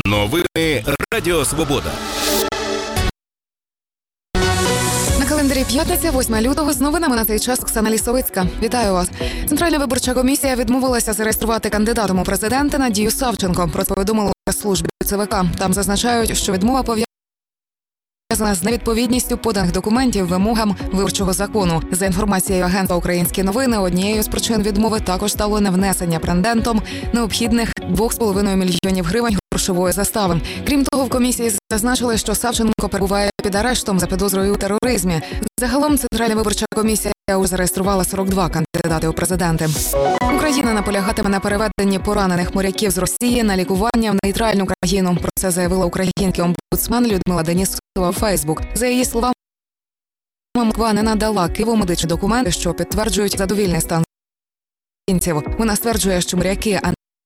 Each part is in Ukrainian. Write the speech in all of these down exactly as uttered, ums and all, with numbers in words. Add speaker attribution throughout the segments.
Speaker 1: Новини Радіо Свобода.
Speaker 2: На календарі п'ятниця, восьме лютого, з новинами на цей час Оксана Лісовицька. Вітаю вас. Центральна виборча комісія відмовилася зареєструвати кандидатом у президенти Надію Савченко. Про це повідомили в прес-службі ЦВК. Там зазначають, що відмова пов'язана з невідповідністю поданих документів вимогам виборчого закону. За інформацією агентства «Українські новини», однією з причин відмови також стало невнесення претендентом необхідних два з половиною мільйонів гривень грошової застави. Крім того, в комісії зазначили, що Савченко перебуває під арештом за підозрою у тероризмі. Загалом Центральна виборча комісія уже зареєструвала сорок два кандидати у президенти. Україна наполягатиме на переведенні поранених моряків з Росії на лікування в нейтральну країну. Про це заявила український омбудсмен Людмила Денісова у Фейсбук. За її словами, Москва не надала Києву медичні документи, що підтверджують задовільний стан українців. Вона стверджує, що моряки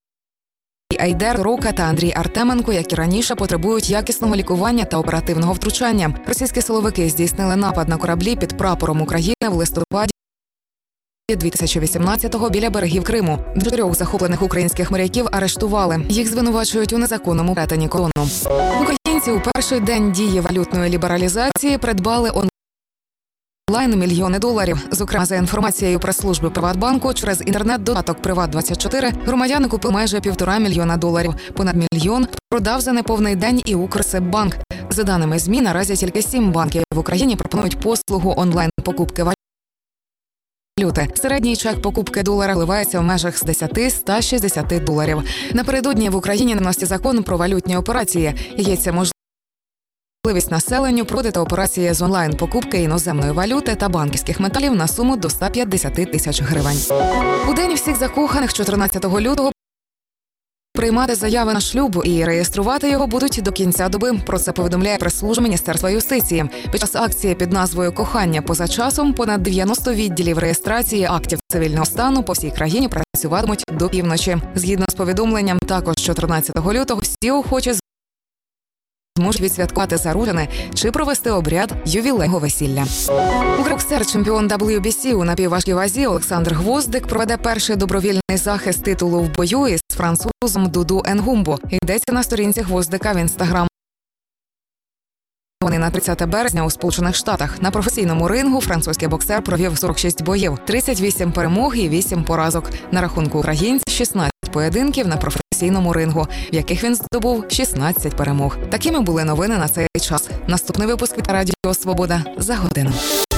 Speaker 2: Айдер Рока та Андрій Артеменко, як і раніше, потребують якісного лікування та оперативного втручання. Російські силовики здійснили напад на кораблі під прапором України в листопаді дві тисячі вісімнадцятого біля берегів Криму. Чотирьох захоплених українських моряків арештували. Їх звинувачують у незаконному перетині кордону. Українці у перший день дії валютної лібералізації придбали онлайн онлайн мільйони доларів. Зокрема, за інформацією прес-служби Приватбанку, через інтернет-додаток Приват двадцять чотири громадяни купили майже півтора мільйона доларів. Понад мільйон продав за неповний день і Укрсиббанк. За даними ЗМІ, наразі тільки сім банків в Україні пропонують послугу онлайн-покупки валюти. Середній чек покупки долара вливається в межах з десяти до ста шістдесяти доларів. Напередодні в Україні наносить закон про валютні операції. Є це можливість можливість населенню проводити операції з онлайн-покупки іноземної валюти та банківських металів на суму до ста п'ятдесяти тисяч гривень. У день всіх закоханих чотирнадцятого лютого приймати заяви на шлюб і реєструвати його будуть до кінця доби. Про це повідомляє прес-служба Міністерства юстиції. Під час акції під назвою «Кохання поза часом» понад дев'яносто відділів реєстрації актів цивільного стану по всій країні працюватимуть до півночі. Згідно з повідомленням, також чотирнадцятого лютого всі охочі можуть відсвяткувати заручини чи провести обряд ювілейного весілля. Боксер, чемпіон дабл ю бі сі у напівважкій вазі Олександр Гвоздик проведе перший добровільний захист титулу в бою із французом Дуду Енгумбо. Йдеться на сторінці Гвоздика в Інстаграм. Вони на тридцяте березня у Сполучених Штатах. На професійному рингу французький боксер провів сорок шість боїв, тридцять вісім перемог і вісім поразок. На рахунку українця шістнадцять поєдинків на професійному рингу, в яких він здобув шістнадцять перемог. Такими були новини на цей час. Наступний випуск від Радіо Свобода за годину.